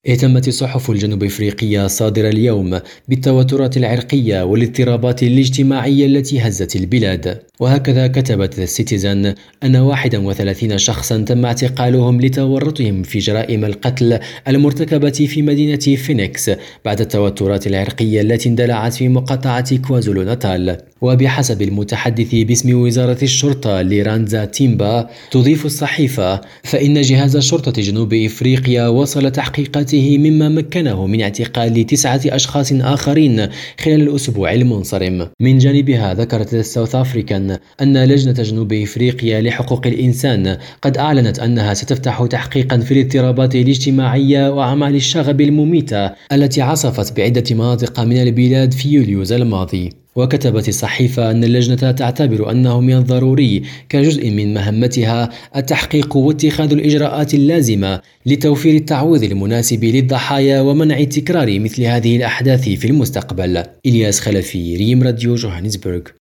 اهتمت الصحف الجنوب إفريقية صادرة اليوم بالتوترات العرقية والاضطرابات الاجتماعية التي هزت البلاد، وهكذا كتبت The Citizen أن 31 شخصا تم اعتقالهم لتورطهم في جرائم القتل المرتكبة في مدينة فينيكس بعد التوترات العرقية التي اندلعت في مقاطعة كوازولو ناتال. وبحسب المتحدث باسم وزارة الشرطة ليرانزا تيمبا، تضيف الصحيفة: فإن جهاز شرطة جنوب إفريقيا وصل تحقيقاته مما مكنه من اعتقال 9 أشخاص آخرين خلال الأسبوع المنصرم. من جانبها ذكرت الساوث أفريكان أن لجنة جنوب إفريقيا لحقوق الإنسان قد أعلنت أنها ستفتح تحقيقا في الاضطرابات الاجتماعية وأعمال الشغب المميتة التي عصفت بعدة مناطق من البلاد في يوليوز الماضي. وكتبت الصحيفة أن اللجنة تعتبر أنه من الضروري كجزء من مهمتها التحقيق واتخاذ الإجراءات اللازمة لتوفير التعويض المناسب للضحايا ومنع تكرار مثل هذه الأحداث في المستقبل. إلياس خلفي، ريم راديو، جوهانسبرغ.